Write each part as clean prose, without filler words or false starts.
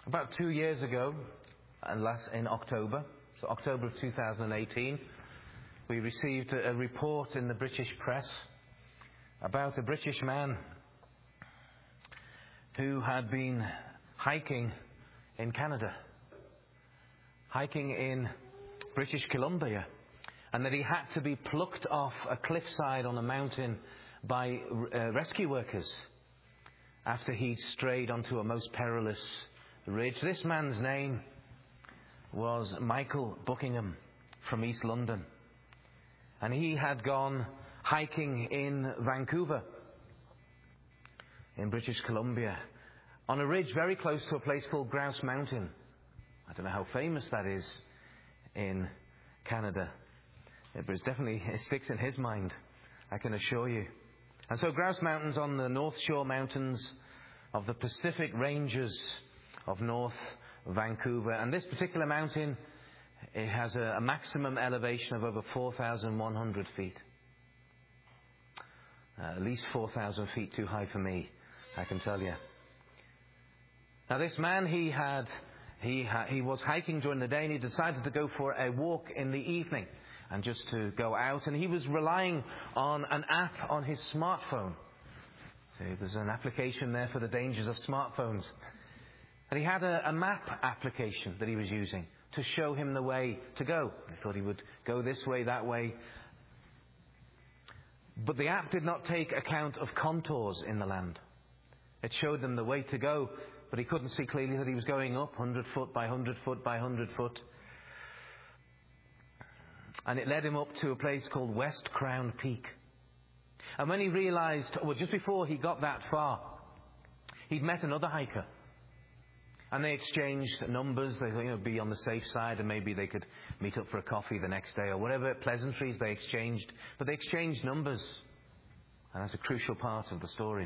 About 2 years ago, in October, so October of 2018, we received a report in the British press about a British man who had been hiking in Canada, hiking in British Columbia, and that he had to be plucked off a cliffside on a mountain by rescue workers after he'd strayed onto a most perilous ridge. This man's name was Michael Buckingham from East London, and he had gone hiking in Vancouver, in British Columbia, on a ridge very close to a place called Grouse Mountain. I don't know how famous that is in Canada, but it sticks in his mind, I can assure you. And so Grouse Mountain's on the North Shore Mountains of the Pacific Ranges of North Vancouver. And this particular mountain, it has a maximum elevation of over 4,100 feet. At least 4,000 feet too high for me, I can tell you. Now this man, he was hiking during the day, and he decided to go for a walk in the evening and just to go out. And he was relying on an app on his smartphone. So there's an application there for the dangers of smartphones. And he had a map application that he was using to show him the way to go. He thought he would go this way, that way. But the app did not take account of contours in the land. It showed him the way to go, but he couldn't see clearly that he was going up 100 foot by 100 foot by 100 foot. And it led him up to a place called West Crown Peak. And when he realized, just before he got that far, he'd met another hiker. And they exchanged numbers. They thought, be on the safe side, and maybe they could meet up for a coffee the next day or whatever pleasantries they exchanged. But they exchanged numbers. And that's a crucial part of the story.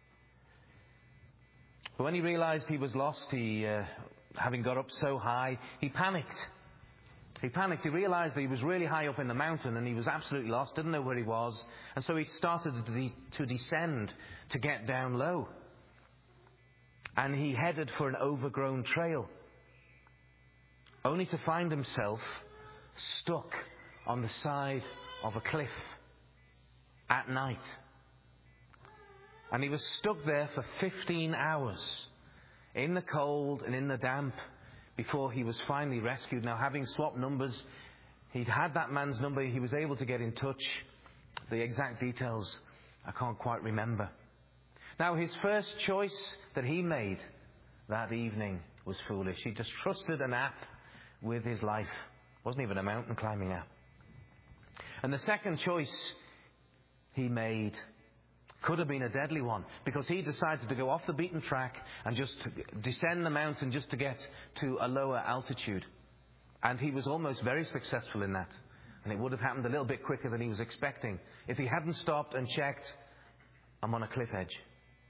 But when he realized he was lost, having got up so high, he panicked. He realized that he was really high up in the mountain and he was absolutely lost, didn't know where he was. And so he started to descend to get down low. And he headed for an overgrown trail, only to find himself stuck on the side of a cliff at night. And he was stuck there for 15 hours in the cold and in the damp before he was finally rescued. Now, having swapped numbers, he'd had that man's number. He was able to get in touch. The exact details I can't quite remember. Now, his first choice that he made that evening was foolish. He just trusted an app with his life. It wasn't even a mountain climbing app. And the second choice he made could have been a deadly one, because he decided to go off the beaten track and just descend the mountain just to get to a lower altitude. And he was almost very successful in that. And it would have happened a little bit quicker than he was expecting if he hadn't stopped and checked, I'm on a cliff edge.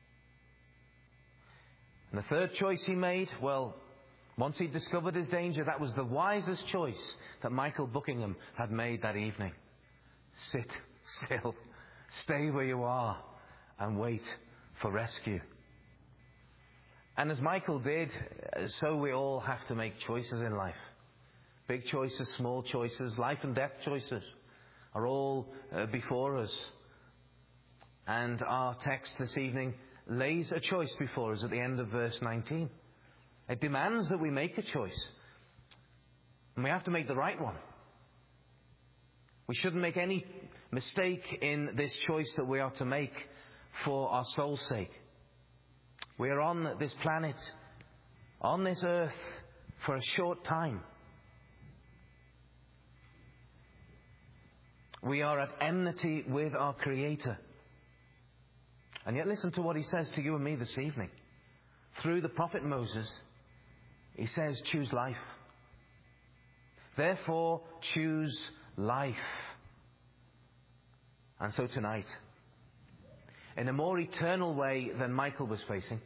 And the third choice he made, once he discovered his danger, that was the wisest choice that Michael Buckingham had made that evening. Sit still. Stay where you are and wait for rescue. And as Michael did, so we all have to make choices in life. Big choices, small choices, life and death choices are all before us. And our text this evening lays a choice before us at the end of verse 19. It demands that we make a choice. And we have to make the right one. We shouldn't make any mistake in this choice that we are to make for our soul's sake. We are on this planet, on this earth, for a short time. We are at enmity with our Creator. And yet listen to what He says to you and me this evening. Through the prophet Moses, He says, choose life. Therefore, choose life. And so tonight, in a more eternal way than Michael was facing,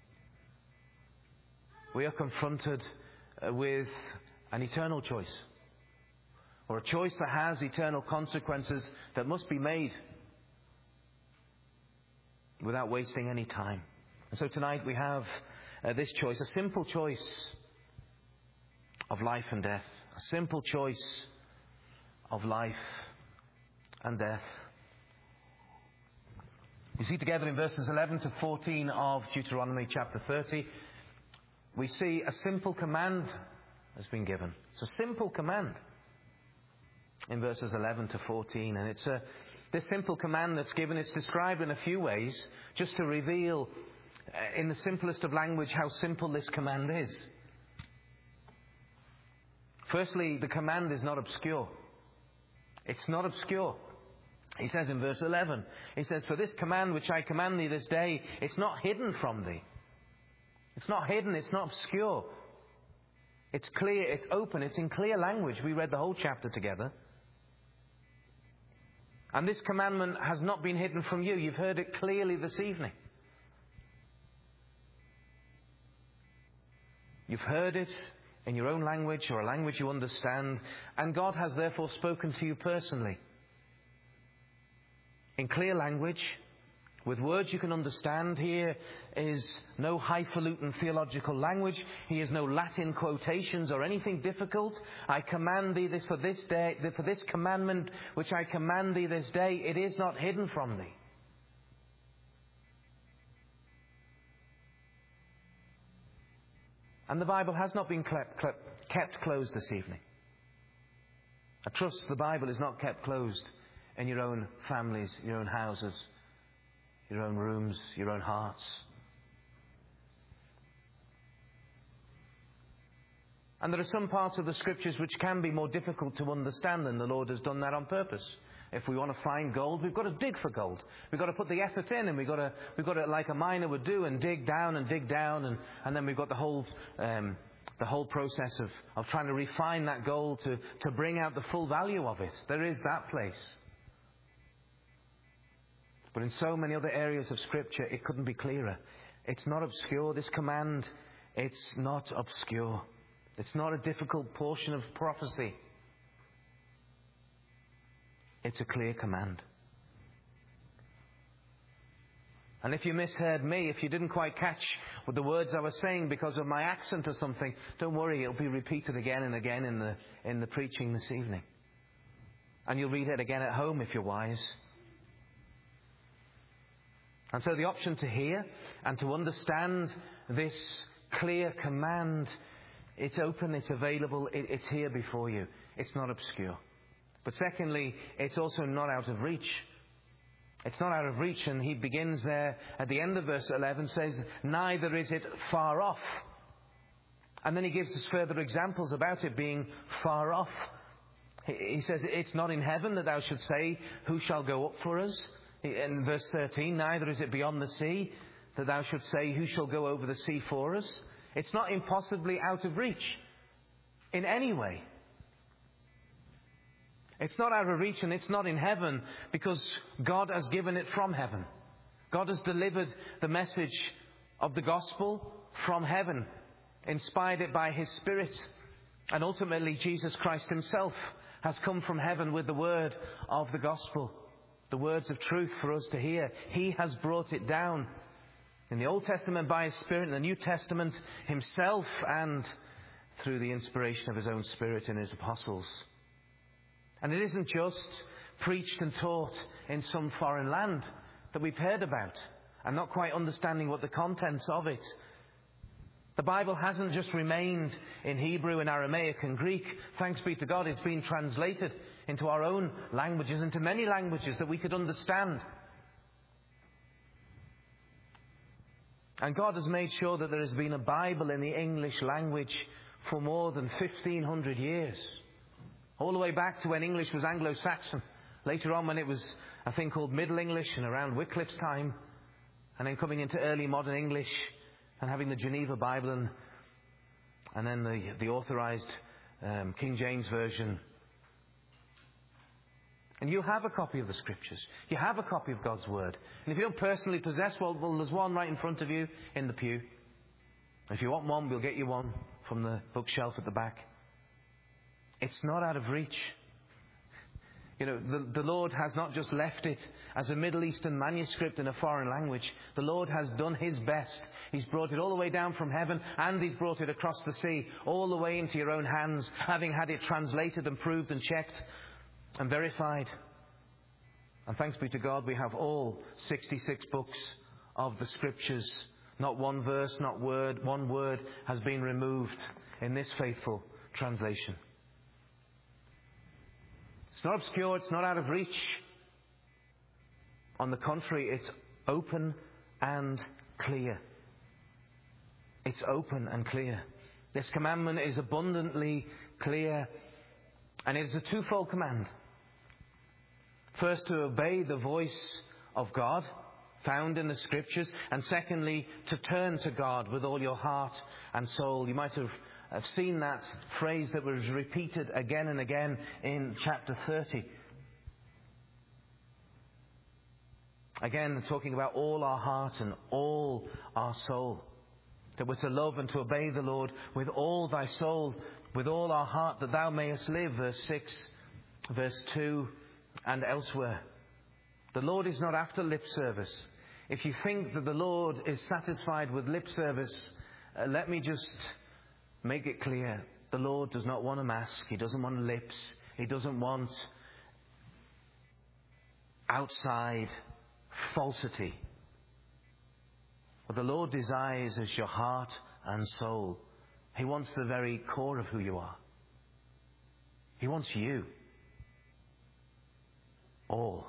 we are confronted with an eternal choice, or a choice that has eternal consequences that must be made without wasting any time. And so tonight we have this choice, a simple choice of life and death. A simple choice of life and death. You see together in verses 11 to 14 of Deuteronomy chapter 30, we see a simple command has been given. It's a simple command in verses 11 to 14. And it's this simple command that's given, it's described in a few ways, just to reveal in the simplest of language how simple this command is. Firstly, the command is not obscure. It's not obscure. He says in verse 11, he says, "For this command which I command thee this day, it's not hidden from thee." It's not hidden, it's not obscure. It's clear, it's open, it's in clear language. We read the whole chapter together. And this commandment has not been hidden from you. You've heard it clearly this evening. You've heard it in your own language, or a language you understand, and God has therefore spoken to you personally. In clear language, with words you can understand. Here is no highfalutin theological language. Here is no Latin quotations or anything difficult. I command thee this for this day, for this commandment which I command thee this day, it is not hidden from thee. And the Bible has not been kept closed this evening. I trust the Bible is not kept closed in your own families, your own houses, your own rooms, your own hearts. And there are some parts of the Scriptures which can be more difficult to understand, and the Lord has done that on purpose. If we want to find gold, we've got to dig for gold. We've got to put the effort in, and we've got to, like a miner would do, and dig down, and then we've got the whole process of trying to refine that gold to bring out the full value of it. There is that place. But in so many other areas of Scripture, it couldn't be clearer. It's not obscure. This command, it's not obscure. It's not a difficult portion of prophecy. It's a clear command. And if you misheard me, if you didn't quite catch what the words I was saying because of my accent or something, don't worry, it'll be repeated again and again in the preaching this evening. And you'll read it again at home if you're wise. And so the option to hear and to understand this clear command, it's open, it's available, it's here before you. It's not obscure. But secondly, it's also not out of reach. It's not out of reach, and he begins there at the end of verse 11, says, "Neither is it far off." And then he gives us further examples about it being far off. He says, "It's not in heaven that thou should say, who shall go up for us?" In verse 13, "Neither is it beyond the sea that thou should say, who shall go over the sea for us?" It's not impossibly out of reach in any way. It's not out of reach, and it's not in heaven because God has given it from heaven. God has delivered the message of the gospel from heaven, inspired it by His Spirit. And ultimately, Jesus Christ Himself has come from heaven with the word of the gospel, the words of truth for us to hear. He has brought it down in the Old Testament by His Spirit, in the New Testament Himself, and through the inspiration of His own Spirit in His apostles. And it isn't just preached and taught in some foreign land that we've heard about and not quite understanding what the contents of it. The Bible hasn't just remained in Hebrew and Aramaic and Greek. Thanks be to God, it's been translated into our own languages, into many languages that we could understand. And God has made sure that there has been a Bible in the English language for more than 1,500 years. All the way back to when English was Anglo-Saxon. Later on when it was a thing called Middle English, and around Wycliffe's time. And then coming into early modern English and having the Geneva Bible and then the authorized King James Version. And you have a copy of the Scriptures. You have a copy of God's Word. And if you don't personally possess, well, there's one right in front of you in the pew. If you want one, we'll get you one from the bookshelf at the back. It's not out of reach. The Lord has not just left it as a Middle Eastern manuscript in a foreign language. The Lord has done His best. He's brought it all the way down from heaven, and He's brought it across the sea, all the way into your own hands, having had it translated and proved and checked and verified. And thanks be to God, we have all 66 books of the Scriptures. Not one verse, not one word has been removed in this faithful translation. It's not obscure, it's not out of reach. On the contrary, it's open and clear. It's open and clear. This commandment is abundantly clear, and it is a twofold command. First, to obey the voice of God, found in the Scriptures, and secondly, to turn to God with all your heart and soul. You might have seen that phrase that was repeated again and again in chapter 30. Again, talking about all our heart and all our soul. That we're to love and to obey the Lord with all thy soul, with all our heart, that thou mayest live. Verse 6, verse 2, and elsewhere. The Lord is not after lip service. If you think that the Lord is satisfied with lip service, let me just make it clear. The Lord does not want a mask. He doesn't want lips. He doesn't want outside falsity. What the Lord desires is your heart and soul. He wants the very core of who you are. He wants you. All.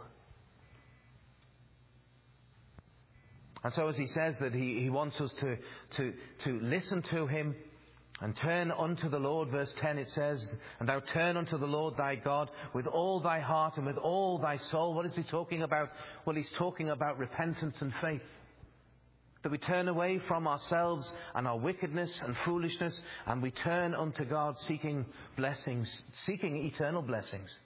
And so as he says that he wants us to listen to him and turn unto the Lord. Verse 10 it says, and thou turn unto the Lord thy God with all thy heart and with all thy soul. What is he talking about? Well, he's talking about repentance and faith. That we turn away from ourselves and our wickedness and foolishness, and we turn unto God seeking blessings, seeking eternal blessings.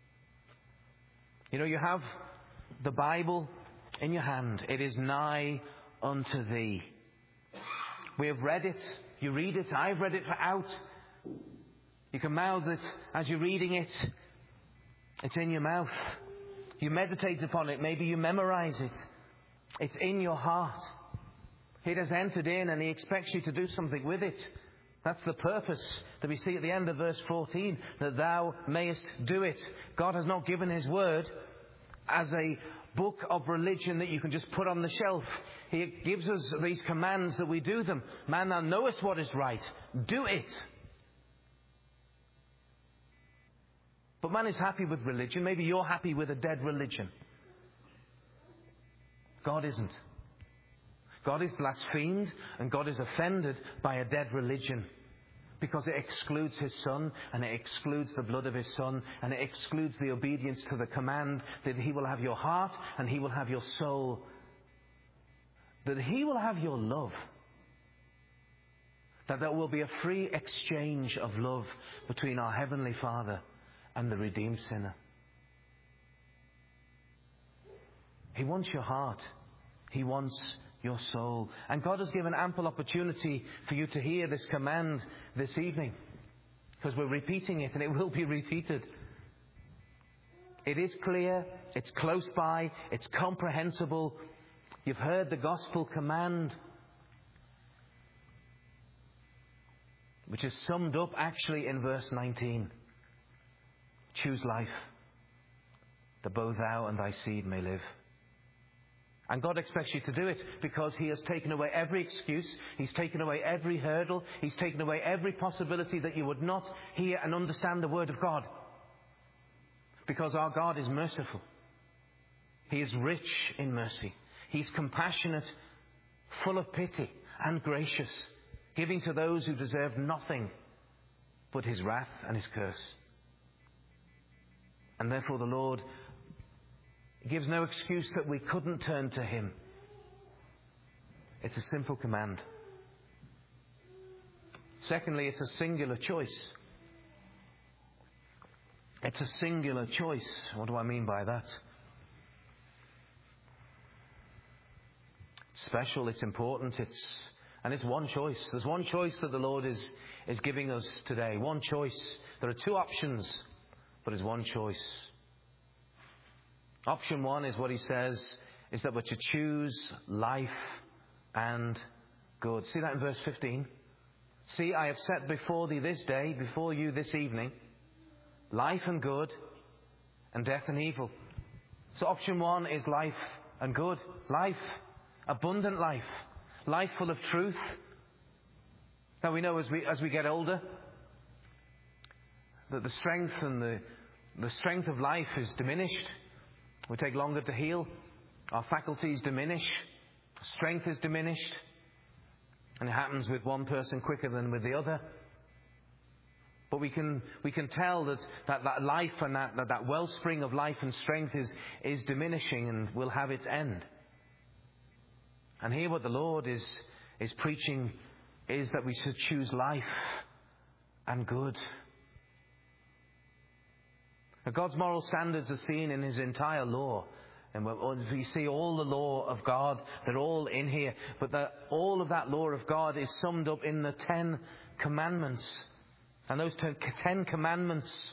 You have the Bible in your hand. It is nigh unto thee. We have read it. You read it. I've read it out. You can mouth it as you're reading it. It's in your mouth. You meditate upon it. Maybe you memorize it. It's in your heart. It has entered in, and he expects you to do something with it. That's the purpose that we see at the end of verse 14, that thou mayest do it. God has not given his word as a book of religion that you can just put on the shelf. He gives us these commands that we do them. Man, thou knowest what is right. Do it. But man is happy with religion. Maybe you're happy with a dead religion. God isn't. God is blasphemed and God is offended by a dead religion, because it excludes his Son, and it excludes the blood of his Son, and it excludes the obedience to the command that he will have your heart and he will have your soul, that he will have your love, that there will be a free exchange of love between our Heavenly Father and the redeemed sinner. He wants your heart. He wants your soul. And God has given ample opportunity for you to hear this command this evening, because we're repeating it, and it will be repeated. It is clear, it's close by, it's comprehensible. You've heard the gospel command, which is summed up actually in verse 19. Choose life, that both thou and thy seed may live. And God expects you to do it, because he has taken away every excuse. He's taken away every hurdle. He's taken away every possibility that you would not hear and understand the word of God. Because our God is merciful. He is rich in mercy. He's compassionate, full of pity, and gracious, giving to those who deserve nothing but his wrath and his curse. And therefore the Lord gives no excuse that we couldn't turn to him. It's a simple command. Secondly, it's a singular choice. It's a singular choice. What do I mean by that? It's special, it's important, and it's one choice. There's one choice that the Lord is giving us today. One choice. There are two options, but it's one choice. Option 1 is what he says, is that we're to choose life and good. See that in verse 15? See, I have set before thee this day, before you this evening, life and good, and death and evil. So option 1 is life and good. Life, abundant life. Life full of truth. Now we know as we get older that the strength and the strength of life is diminished. We take longer to heal. Our faculties diminish. Strength is diminished. And it happens with one person quicker than with the other. But we can tell that life and that wellspring of life and strength is diminishing and will have its end. And here what the Lord is preaching is that we should choose life and good. Now, God's moral standards are seen in His entire law. And we see all the law of God, they're all in here. But all of that law of God is summed up in the 10 Commandments. And those 10 Commandments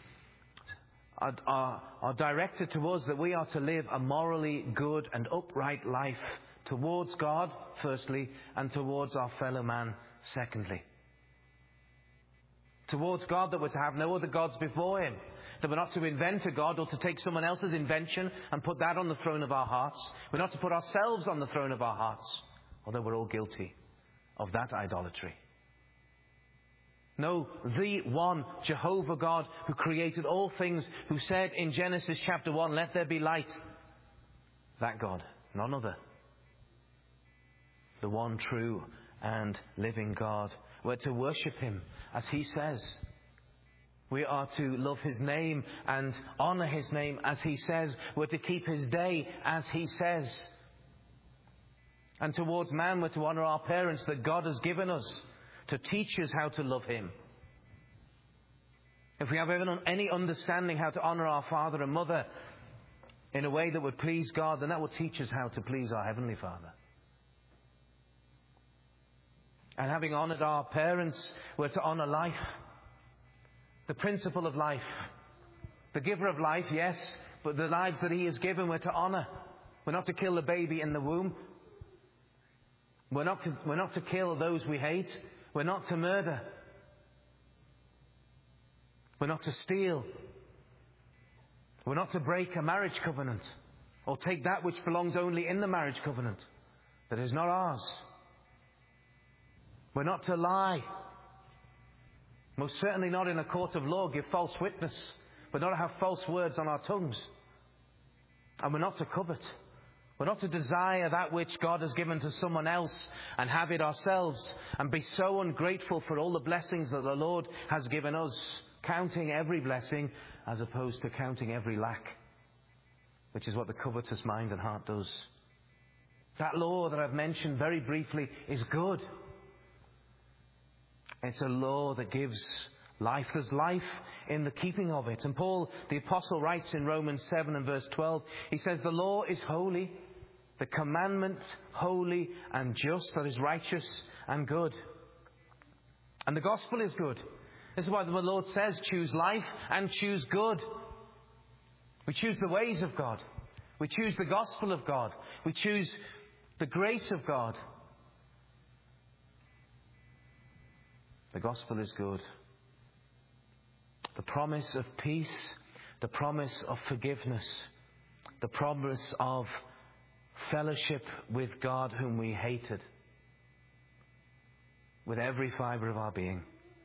are directed to us that we are to live a morally good and upright life towards God, firstly, and towards our fellow man, secondly. Towards God, that we're to have no other gods before Him. That we're not to invent a God or to take someone else's invention and put that on the throne of our hearts. We're not to put ourselves on the throne of our hearts, although we're all guilty of that idolatry. No, the one Jehovah God who created all things, who said in Genesis chapter 1, let there be light. That God, none other. The one true and living God. We're to worship Him as He says. We are to love His name and honour His name as He says. We're to keep His day as He says. And towards man, we're to honour our parents that God has given us to teach us how to love Him. If we have any understanding how to honour our father and mother in a way that would please God, then that will teach us how to please our Heavenly Father. And having honoured our parents, we're to honour life. The principle of life. The giver of life, yes, but the lives that He has given, we're to honour. We're not to kill the baby in the womb. We're not to kill those we hate. We're not to murder. We're not to steal. We're not to break a marriage covenant or take that which belongs only in the marriage covenant that is not ours. We're not to lie. Most certainly not in a court of law, give false witness. We're not to have false words on our tongues. And we're not to covet. We're not to desire that which God has given to someone else and have it ourselves and be so ungrateful for all the blessings that the Lord has given us, counting every blessing as opposed to counting every lack, which is what the covetous mind and heart does. That law that I've mentioned very briefly is good. It's a law that gives life. There's life in the keeping of it. And Paul, the apostle, writes in Romans 7 and verse 12, he says, the law is holy, the commandment holy and just, that is righteous and good. And the gospel is good. This is why the Lord says, choose life and choose good. We choose the ways of God. We choose the gospel of God. We choose the grace of God. The gospel is good. The promise of peace, the promise of forgiveness, the promise of fellowship with God whom we hated with every fibre of our being.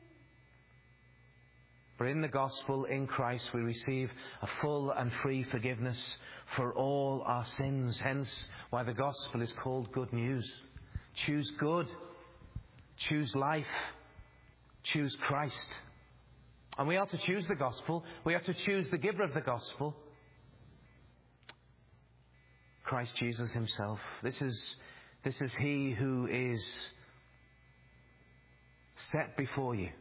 For in the gospel, in Christ, we receive a full and free forgiveness for all our sins. Hence why the gospel is called good news. Choose good. Choose life. Choose Christ. And we are to choose the gospel. We are to choose the giver of the gospel, Christ Jesus Himself. This is He who is set before you.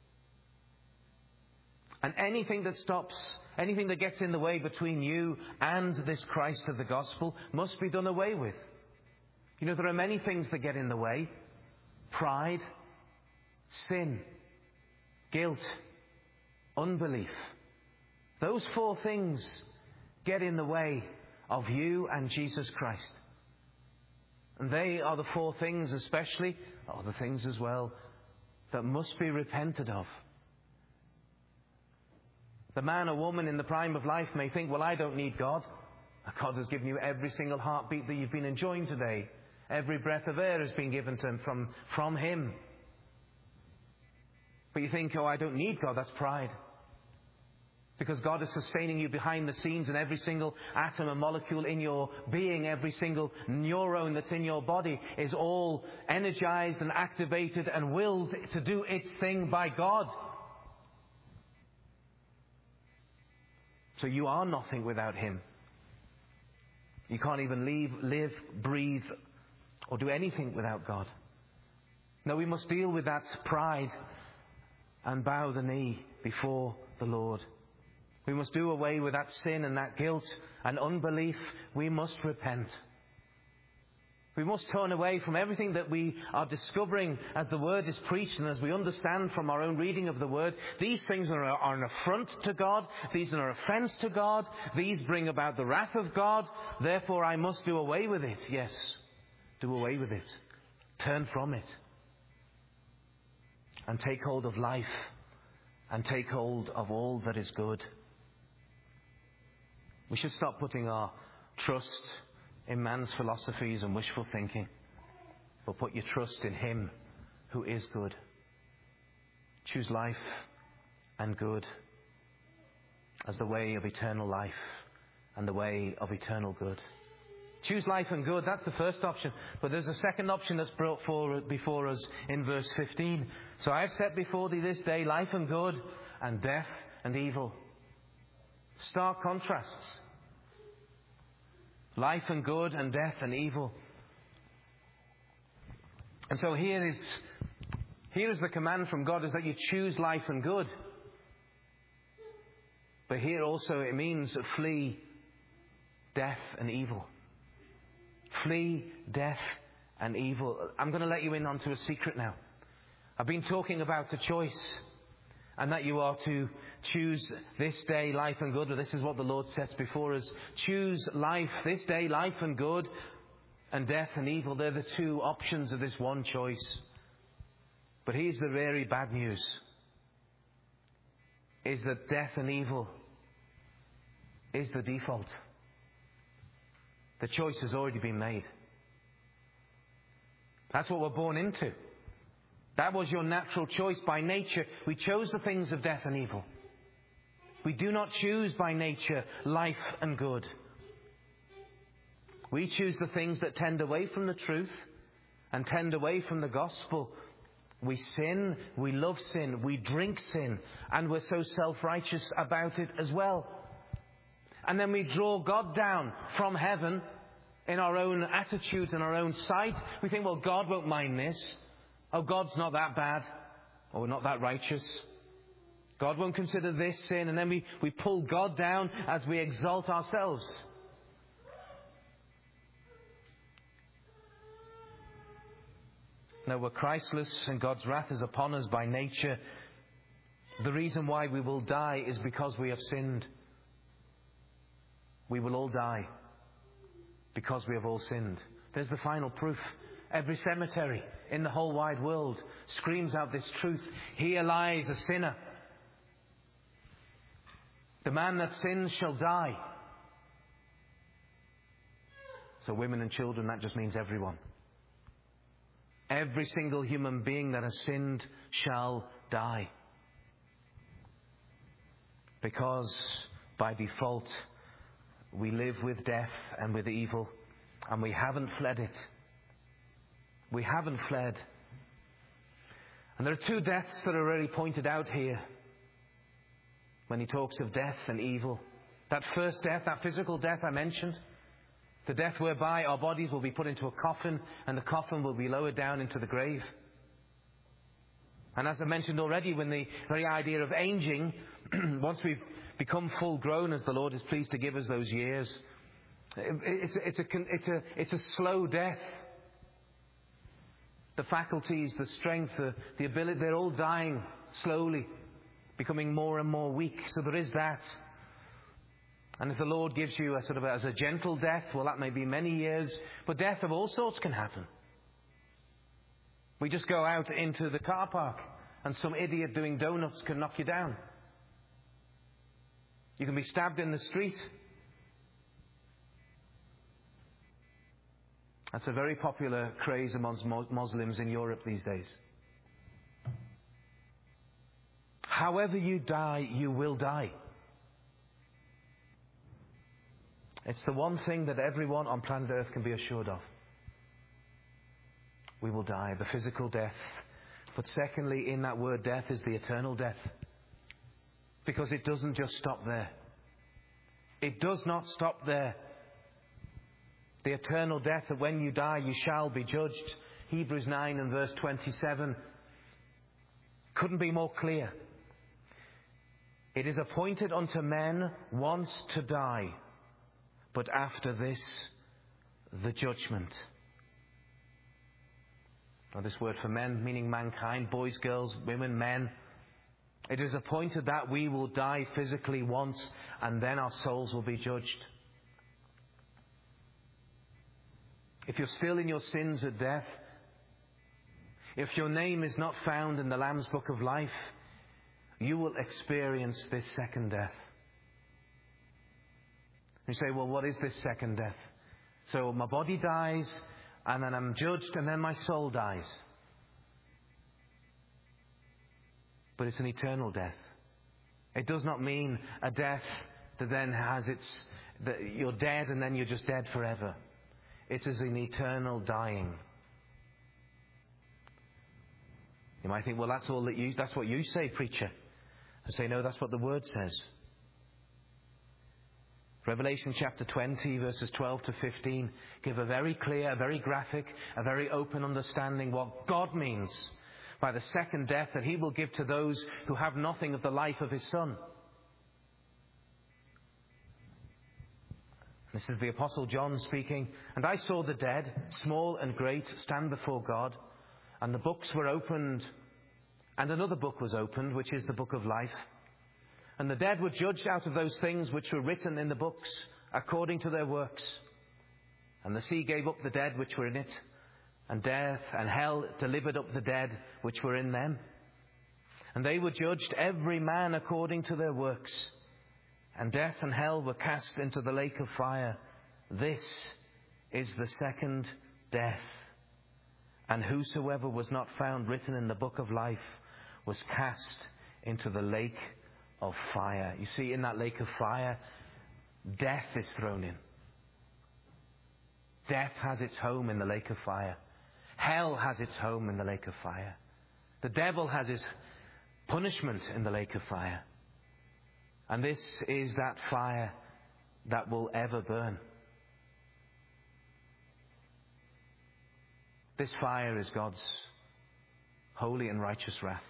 And anything that stops, anything that gets in the way between you and this Christ of the gospel must be done away with. You know, there are many things that get in the way. Pride, sin, guilt, unbelief. Those 4 things get in the way of you and Jesus Christ. And they are the four things especially, or the things as well, that must be repented of. The man or woman in the prime of life may think, well, I don't need God. God has given you every single heartbeat that you've been enjoying today. Every breath of air has been given to him from Him. But you think, oh, I don't need God. That's pride. Because God is sustaining you behind the scenes, and every single atom and molecule in your being, every single neuron that's in your body is all energized and activated and willed to do its thing by God. So you are nothing without Him. You can't even live, breathe, or do anything without God. No, we must deal with that pride and bow the knee before the Lord. We must do away with that sin and that guilt and unbelief. We must repent. We must turn away from everything that we are discovering as the Word is preached and as we understand from our own reading of the Word. These things are an affront to God. These are an offence to God. These bring about the wrath of God. Therefore, I must do away with it. Yes, do away with it. Turn from it. And take hold of life. And take hold of all that is good. We should stop putting our trust in man's philosophies and wishful thinking, but put your trust in Him who is good. Choose life and good as the way of eternal life and the way of eternal good. Choose life and good, that's the first option. But there's a second option that's brought forward before us in verse 15. So I have set before thee this day life and good, and death and evil. Stark contrasts. Life and good, and death and evil. And so here is the command from God, is that you choose life and good. But here also it means flee death and evil. Flee death and evil. I'm going to let you in onto a secret now. I've been talking about a choice, and that you are to choose this day life and good. Or this is what the Lord sets before us. Choose life this day, life and good, and death and evil. They're the two options of this one choice. But here's the very bad news, is that death and evil is the default. The choice has already been made. That's what we're born into. That was your natural choice. By nature, we chose the things of death and evil. We do not choose by nature life and good. We choose the things that tend away from the truth and tend away from the gospel. We sin, we love sin, we drink sin, and we're so self-righteous about it as well. And then we draw God down from heaven in our own attitude and our own sight. We think, well, God won't mind this. Oh, God's not that bad. Or not that righteous. God won't consider this sin. And then we pull God down as we exalt ourselves. No, we're Christless and God's wrath is upon us by nature. The reason why we will die is because we have sinned. We will all die because we have all sinned. There's the final proof. Every cemetery in the whole wide world screams out this truth. Here lies a sinner. The man that sins shall die. So women and children, that just means everyone. Every single human being that has sinned shall die. Because by default, we live with death and with evil, and we haven't fled it. We haven't fled. And there are two deaths that are already pointed out here when he talks of death and evil. That first death, that physical death I mentioned, the death whereby our bodies will be put into a coffin and the coffin will be lowered down into the grave. And as I mentioned already, when the very idea of aging, once we've become full grown, as the Lord is pleased to give us those years, it's a slow death. The faculties, the strength, the ability, they're all dying slowly, becoming more and more weak. So there is that. And if the Lord gives you as a gentle death, well, that may be many years, but death of all sorts can happen. We just go out into the car park and some idiot doing donuts can knock you down. You can be stabbed in the street. That's a very popular craze amongst Muslims in Europe these days. However you die, you will die. It's the one thing that everyone on planet Earth can be assured of. We will die, the physical death. But secondly, in that word death is the eternal death. Because it doesn't just stop there. It does not stop there. The eternal death, that when you die you shall be judged. Hebrews 9 and verse 27 couldn't be more clear. It is appointed unto men once to die, but after this, the judgment. Now, this word for men, meaning mankind, boys, girls, women, men. It is appointed that we will die physically once, and then our souls will be judged. If you're still in your sins at death, if your name is not found in the Lamb's Book of Life, you will experience this second death. You say, well, what is this second death? So my body dies, and then I'm judged, and then my soul dies. But it's an eternal death. It does not mean a death that then has you're dead and then you're just dead forever. It is an eternal dying. You might think, well, that's what you say, preacher. I say, no, that's what the Word says. Revelation chapter 20, verses 12 to 15, give a very clear, a very graphic, a very open understanding what God means by the second death that He will give to those who have nothing of the life of His Son. This is the Apostle John speaking. And I saw the dead, small and great, stand before God, and the books were opened, and another book was opened, which is the book of life. And the dead were judged out of those things which were written in the books, according to their works. And the sea gave up the dead which were in it, and death and hell delivered up the dead which were in them. And they were judged, every man according to their works. And death and hell were cast into the lake of fire. This is the second death. And whosoever was not found written in the book of life was cast into the lake of fire. You see, in that lake of fire, death is thrown in. Death has its home in the lake of fire. Hell has its home in the lake of fire. The devil has his punishment in the lake of fire. And this is that fire that will ever burn. This fire is God's holy and righteous wrath.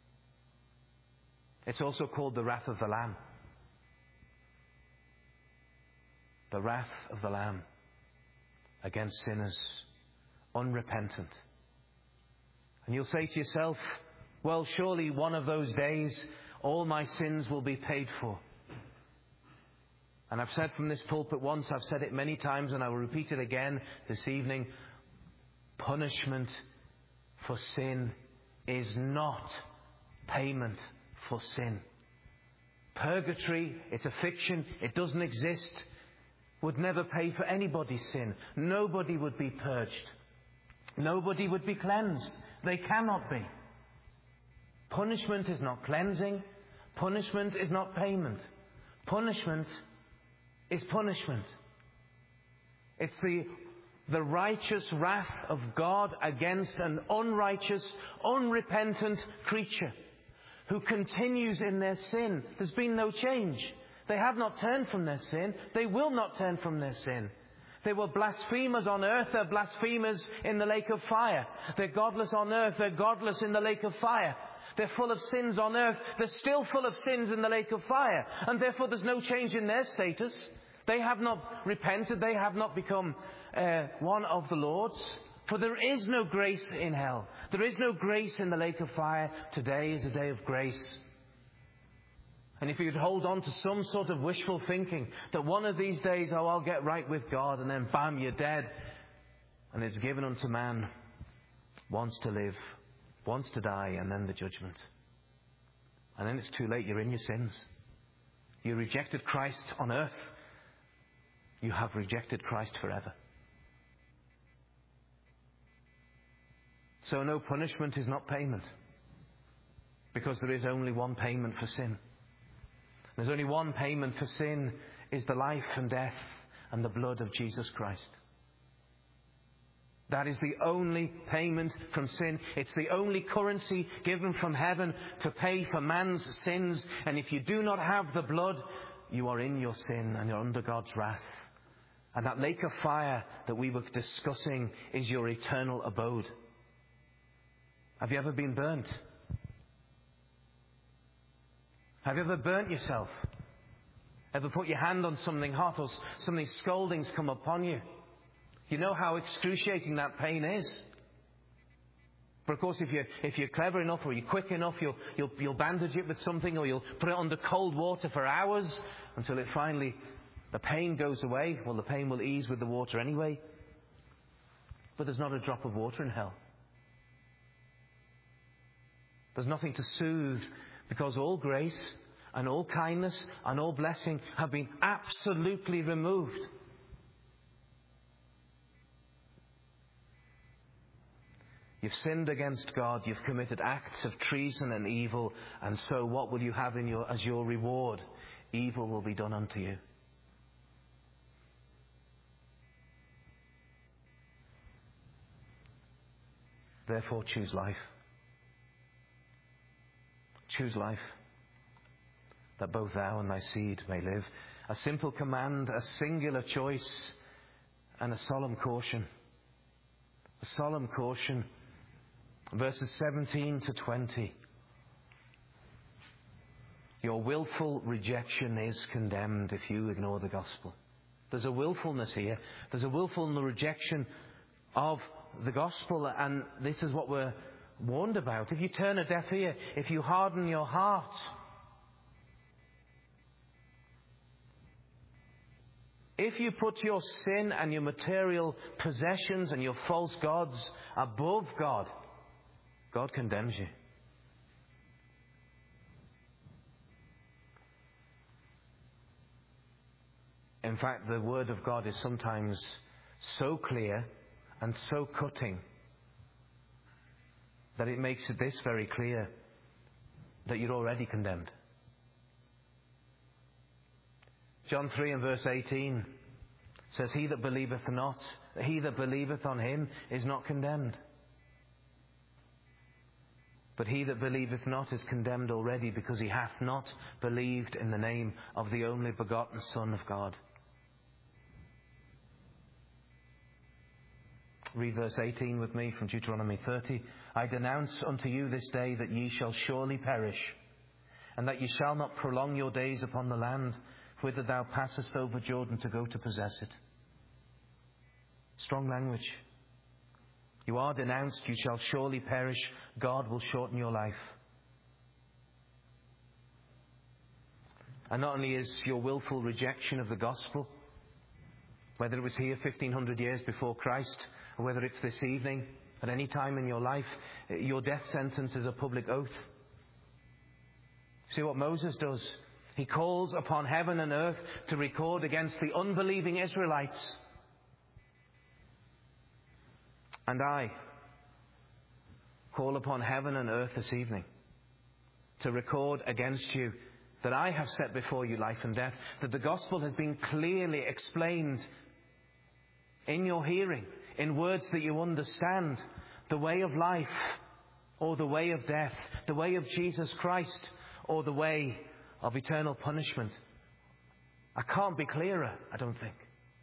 It's also called the wrath of the Lamb. The wrath of the Lamb against sinners, unrepentant. And you'll say to yourself, well, surely one of those days all my sins will be paid for. And I've said from this pulpit once, I've said it many times, and I will repeat it again this evening. Punishment for sin is not payment for sin. Purgatory, it's a fiction, it doesn't exist, would never pay for anybody's sin. Nobody would be purged. Nobody would be cleansed. They cannot be. Punishment is not cleansing. Punishment is not payment. Punishment is punishment. It's the righteous wrath of God against an unrighteous, unrepentant creature who continues in their sin. There's been no change. They have not turned from their sin. They will not turn from their sin. They were blasphemers on earth. They're blasphemers in the lake of fire. They're godless on earth. They're godless in the lake of fire. They're full of sins on earth. They're still full of sins in the lake of fire. And therefore there's no change in their status. They have not repented. They have not become one of the Lord's. For there is no grace in hell. There is no grace in the lake of fire. Today is a day of grace. And if you could hold on to some sort of wishful thinking that one of these days, I'll get right with God, and then bam, you're dead. And it's given unto man once to live, once to die, and then the judgment. And then it's too late, you're in your sins. You rejected Christ on earth. You have rejected Christ forever. So no, punishment is not payment. Because there is only one payment for sin. There's only one payment for sin, is the life and death and the blood of Jesus Christ. That is the only payment from sin. It's the only currency given from heaven to pay for man's sins. And if you do not have the blood, you are in your sin and you're under God's wrath. And that lake of fire that we were discussing is your eternal abode. Have you ever been burnt? Have you ever burnt yourself? Ever put your hand on something hot or something scalding's come upon you? You know how excruciating that pain is. But of course, if you're clever enough or you're quick enough, you'll bandage it with something, or you'll put it under cold water for hours until it finally, the pain goes away. Well, the pain will ease with the water anyway. But there's not a drop of water in hell. There's nothing to soothe, because all grace and all kindness and all blessing have been absolutely removed. You've sinned against God. You've committed acts of treason and evil. And so what will you have as your reward? Evil will be done unto you. Therefore, choose life. Choose life, that both thou and thy seed may live. A simple command, a singular choice, and a solemn caution. A solemn caution. Verses 17 to 20. Your willful rejection is condemned if you ignore the gospel. There's a willfulness here. There's a willful rejection of the gospel, and this is what we're warned about. If you turn a deaf ear, if you harden your heart, if you put your sin and your material possessions and your false gods above God, God condemns you. In fact, the Word of God is sometimes so clear and so cutting that it makes it this very clear, that you're already condemned. John 3 and verse 18 says, he that believeth on him is not condemned. But he that believeth not is condemned already, because he hath not believed in the name of the only begotten Son of God. Read verse 18 with me from Deuteronomy 30. I denounce unto you this day that ye shall surely perish, and that ye shall not prolong your days upon the land whither thou passest over Jordan to go to possess it. Strong language. You are denounced, you shall surely perish. God will shorten your life. And not only is your willful rejection of the gospel, whether it was here 1500 years before Christ, or whether it's this evening, at any time in your life, your death sentence is a public oath. See what Moses does? He calls upon heaven and earth to record against the unbelieving Israelites. And I call upon heaven and earth this evening to record against you that I have set before you life and death, that the gospel has been clearly explained in your hearing, in words that you understand, the way of life or the way of death, the way of Jesus Christ or the way of eternal punishment. I can't be clearer, I don't think.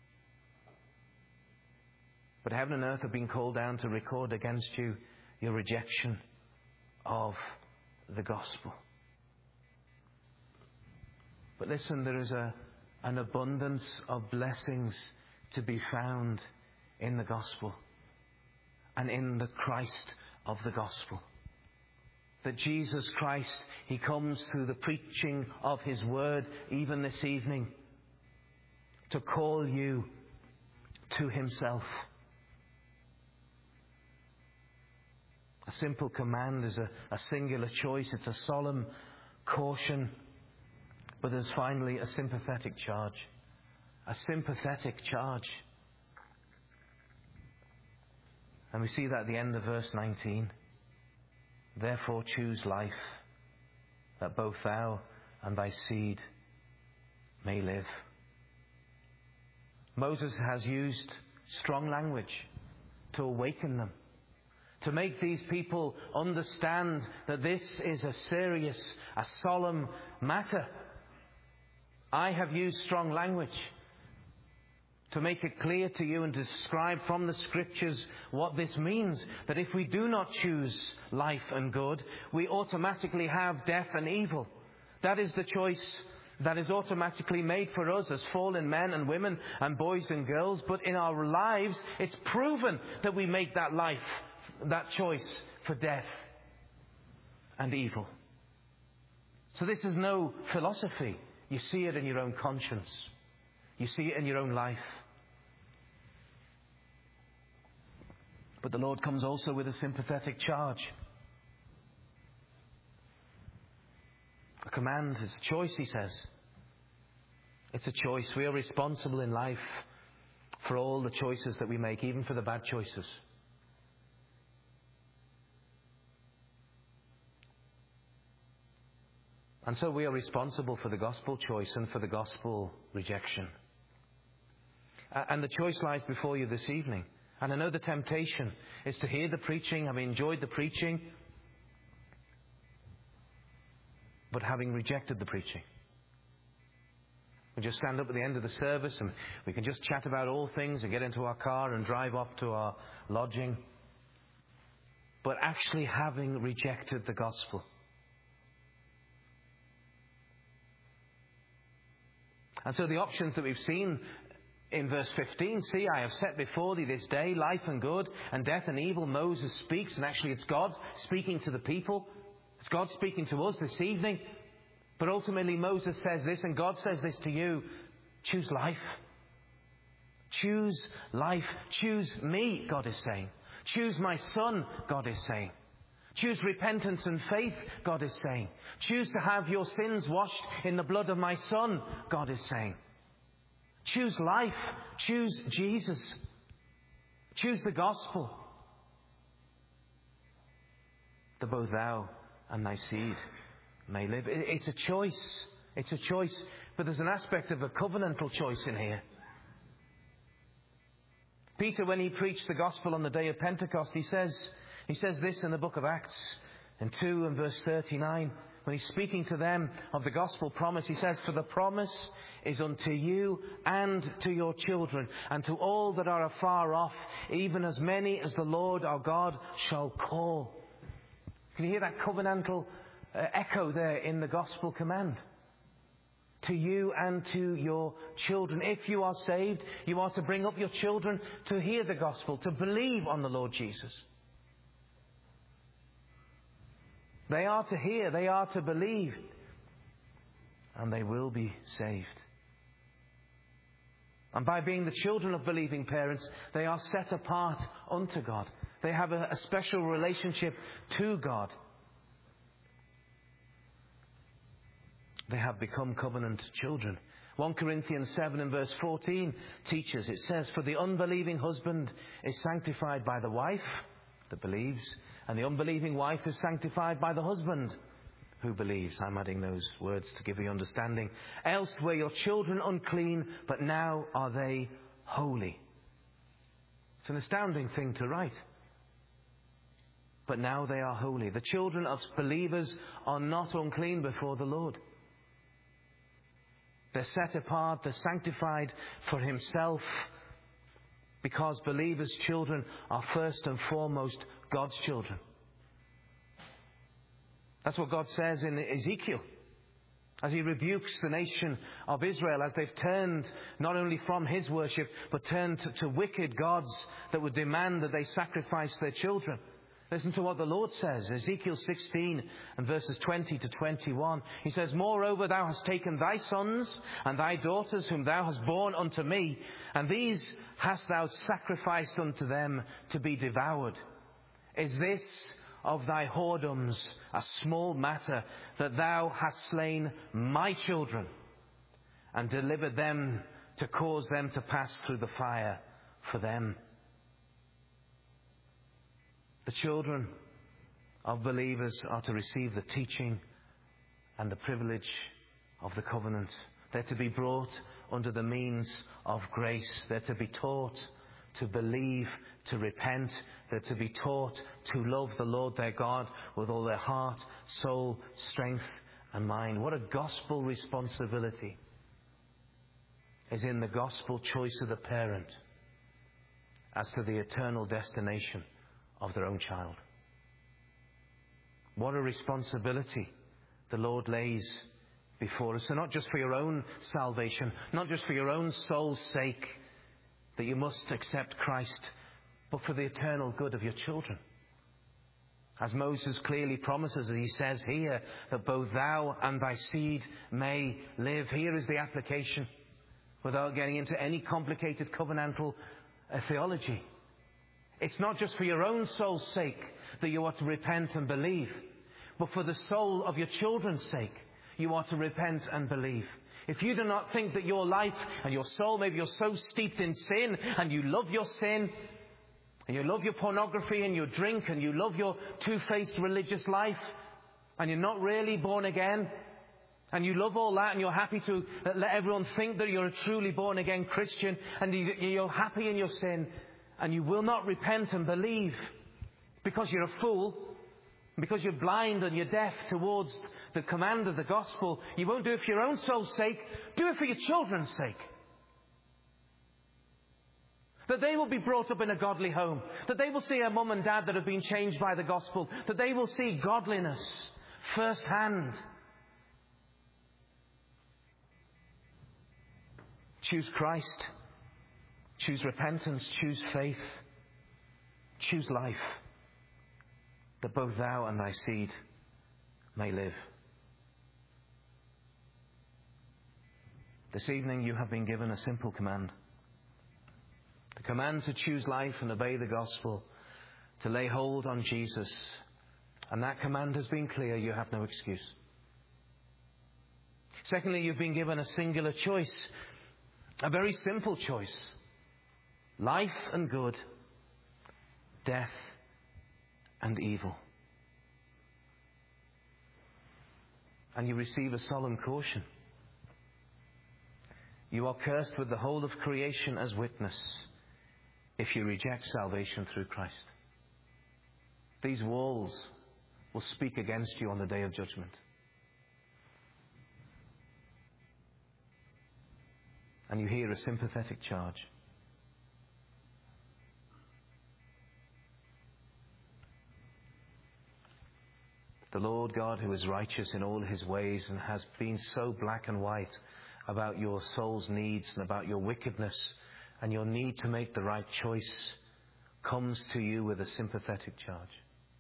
But heaven and earth have been called down to record against you your rejection of the gospel. But listen, there is an abundance of blessings to be found in the gospel and in the Christ of the gospel. that Jesus Christ, He comes through the preaching of His Word even this evening to call you to Himself. A simple command is a singular choice. It's a solemn caution. But there's finally a sympathetic charge. A sympathetic charge. And we see that at the end of verse 19. Therefore choose life, that both thou and thy seed may live. Moses has used strong language to awaken them, to make these people understand that this is a serious, a solemn matter. I have used strong language to make it clear to you and describe from the Scriptures what this means. That if we do not choose life and good, we automatically have death and evil. That is the choice that is automatically made for us as fallen men and women and boys and girls. But in our lives, it's proven that we make that life, that choice for death and evil. So this is no philosophy. You see it in your own conscience. You see it in your own life. But the Lord comes also with a sympathetic charge. A command is a choice, He says. It's a choice. We are responsible in life for all the choices that we make, even for the bad choices. And so we are responsible for the gospel choice and for the gospel rejection. And the choice lies before you this evening. And I know the temptation is to hear the preaching. I've enjoyed the preaching. But having rejected the preaching, we just stand up at the end of the service and we can just chat about all things and get into our car and drive off to our lodging. But actually having rejected the gospel. And so the options that we've seen in verse 15, see, I have set before thee this day life and good and death and evil. Moses speaks, and actually it's God speaking to the people. It's God speaking to us this evening. But ultimately Moses says this, and God says this to you. Choose life. Choose life. Choose me, God is saying. Choose my Son, God is saying. Choose repentance and faith, God is saying. Choose to have your sins washed in the blood of my Son, God is saying. Choose life. Choose Jesus. Choose the gospel. That both thou and thy seed may live. It's a choice. It's a choice. But there's an aspect of a covenantal choice in here. Peter, when he preached the gospel on the day of Pentecost, he says this in the book of Acts, in 2 and verse 39. When he's speaking to them of the gospel promise, he says, for the promise is unto you and to your children, and to all that are afar off, even as many as the Lord our God shall call. Can you hear that covenantal echo there in the gospel command? To you and to your children. If you are saved, you are to bring up your children to hear the gospel, to believe on the Lord Jesus. They are to hear, they are to believe, and they will be saved. And by being the children of believing parents, they are set apart unto God. They have a special relationship to God. They have become covenant children. 1 Corinthians 7 and verse 14 teaches, it says, for the unbelieving husband is sanctified by the wife that believes, and the unbelieving wife is sanctified by the husband who believes. I'm adding those words to give you understanding. Else were your children unclean, but now are they holy. It's an astounding thing to write. But now they are holy. The children of believers are not unclean before the Lord. They're set apart, they're sanctified for Himself, because believers' children are first and foremost God's children. That's what God says in Ezekiel, as He rebukes the nation of Israel as they've turned not only from His worship, but turned to wicked gods that would demand that they sacrifice their children. Listen to what the Lord says. Ezekiel 16 and verses 20 to 21. He says, "Moreover, thou hast taken thy sons and thy daughters whom thou hast borne unto me, and these hast thou sacrificed unto them to be devoured. Is this of thy whoredoms a small matter, that thou hast slain my children and delivered them to cause them to pass through the fire for them?" The children of believers are to receive the teaching and the privilege of the covenant. They're to be brought under the means of grace. They're to be taught to believe, to repent. They're to be taught to love the Lord their God with all their heart, soul, strength and mind. What a gospel responsibility is in the gospel choice of the parent as to the eternal destination of their own child. What a responsibility the Lord lays before us. So not just for your own salvation, not just for your own soul's sake that you must accept Christ, but for the eternal good of your children. As Moses clearly promises, he says here that both thou and thy seed may live. Here is the application, without getting into any complicated covenantal theology. It's not just for your own soul's sake that you are to repent and believe, but for the soul of your children's sake, you are to repent and believe. If you do not think that your life and your soul, maybe you're so steeped in sin and you love your sin and you love your pornography and your drink and you love your two-faced religious life and you're not really born again and you love all that and you're happy to let everyone think that you're a truly born again Christian and you're happy in your sin, and you will not repent and believe because you're a fool, because you're blind and you're deaf towards the command of the gospel, you won't do it for your own soul's sake. Do it for your children's sake. That they will be brought up in a godly home. That they will see a mum and dad that have been changed by the gospel. That they will see godliness firsthand. Choose Christ. Choose repentance, choose faith, choose life, that both thou and thy seed may live. This evening you have been given a simple command. The command to choose life and obey the gospel, to lay hold on Jesus. And that command has been clear, you have no excuse. Secondly, you've been given a singular choice, a very simple choice. Life and good, death and evil. And you receive a solemn caution. You are cursed with the whole of creation as witness if you reject salvation through Christ. These walls will speak against you on the day of judgment. And you hear a sympathetic charge. The Lord God, who is righteous in all his ways and has been so black and white about your soul's needs and about your wickedness and your need to make the right choice, comes to you with a sympathetic charge.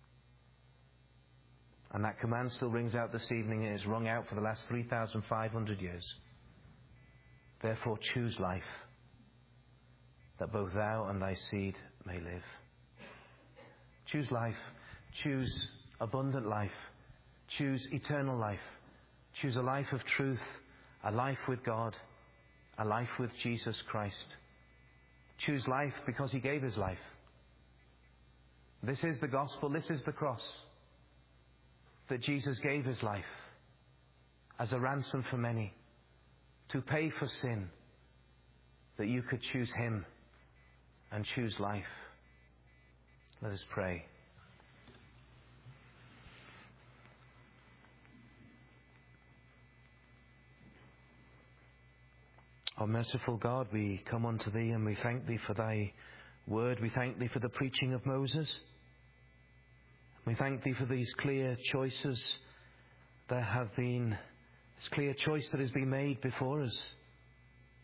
And that command still rings out this evening and is rung out for the last 3,500 years. Therefore choose life, that both thou and thy seed may live. Choose life. Choose abundant life. Choose eternal life. Choose a life of truth, a life with God, a life with Jesus Christ. Choose life because he gave his life. This is the gospel, this is the cross. That Jesus gave his life as a ransom for many, to pay for sin, that you could choose him and choose life. Let us pray. O merciful God, we come unto thee and we thank thee for thy word. We thank thee for the preaching of Moses. We thank thee for these clear choices that have been, this clear choice that has been made before us.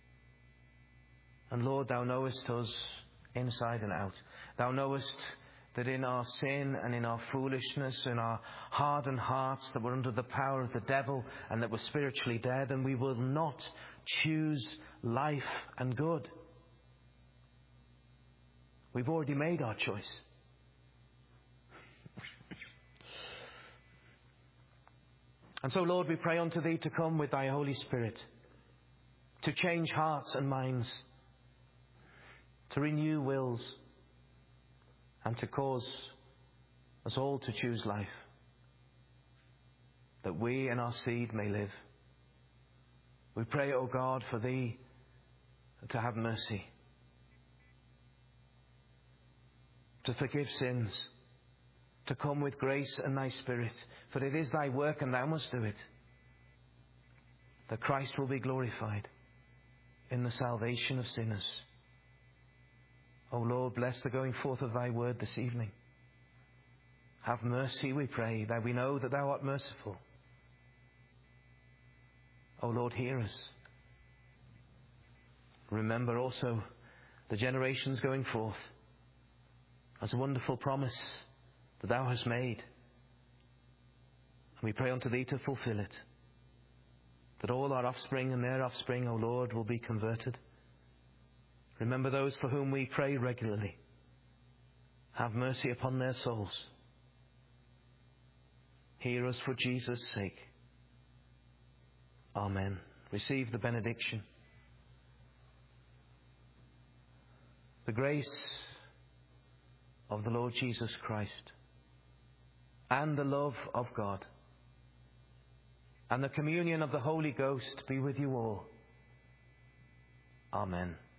And Lord, thou knowest us inside and out. Thou knowest that in our sin and in our foolishness, in our hardened hearts, that we're under the power of the devil and that we're spiritually dead, and we will not choose life and good. We've already made our choice. And so, Lord, we pray unto Thee to come with Thy Holy Spirit, to change hearts and minds, to renew wills, and to cause us all to choose life, that we and our seed may live. We pray, O God, for Thee to have mercy, to forgive sins, to come with grace and Thy Spirit, for it is Thy work and Thou must do it, that Christ will be glorified in the salvation of sinners. O Lord, bless the going forth of Thy word this evening. Have mercy, we pray, that we know that Thou art merciful. O Lord, hear us. Remember also the generations going forth as a wonderful promise that Thou hast made. And we pray unto Thee to fulfill it, that all our offspring and their offspring, O Lord, will be converted. Remember those for whom we pray regularly. Have mercy upon their souls. Hear us for Jesus' sake. Amen. Receive the benediction. The grace of the Lord Jesus Christ, and the love of God, and the communion of the Holy Ghost be with you all. Amen.